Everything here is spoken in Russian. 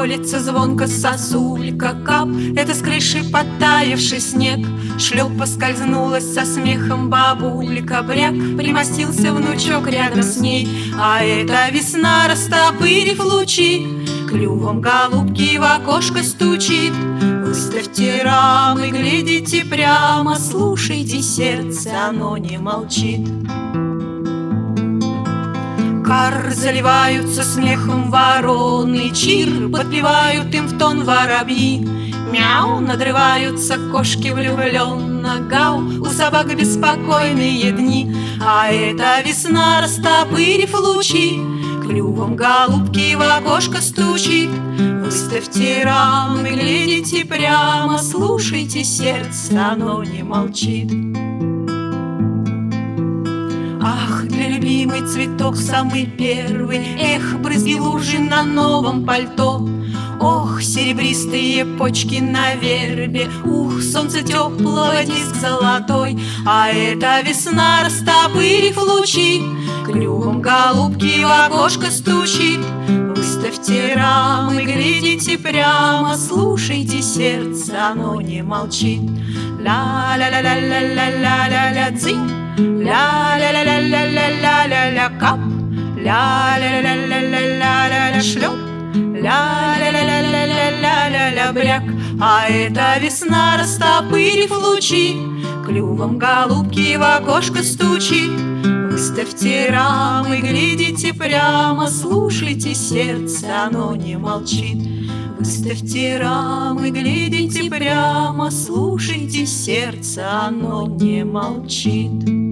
лится звонко сосулька, кап. Это с крыши подтаявший снег. Шлеп поскользнулась со смехом бабулька, бряк. Примостился внучок рядом с ней. А это весна, растопырив лучи, клювом голубки в окошко стучит. Выставьте рамы, глядите прямо, слушайте сердце, оно не молчит. Кар заливаются смехом вороны, чир подпевают им в тон воробьи. Мяу, надрываются кошки влюбленно, гау, у собак беспокойные дни. А это весна, растопырив лучи, клювом голубки в окошко стучит. Выставьте рамы, глядите прямо, слушайте сердце, оно не молчит. Ах, для любимый цветок самый первый, эх, брызги лужи на новом пальто. Ох, серебристые почки на вербе, ух, солнце теплого, диск золотой. А это весна, растопырив лучи, клювом голубки в окошко стучит. Выставьте рамы, глядите прямо, слушайте сердце, оно не молчит. Ля-ля-ля-ля-ля-ля-ля-ля-ля, дзынь, ля-ля-ля-ля-ля-ля-ля-ля, кап, ля-ля-ля-ля-ля-ля-ля, шлеп, ля-ля-ля-ля-ля-ля-ля-ля, бряк. А это весна, растопырив лучи, клювом голубки в окошко стучит. Выставьте рамы, глядите прямо, слушайте сердце, оно не молчит. Выставьте рамы, глядите прямо, слушайте сердце, оно не молчит.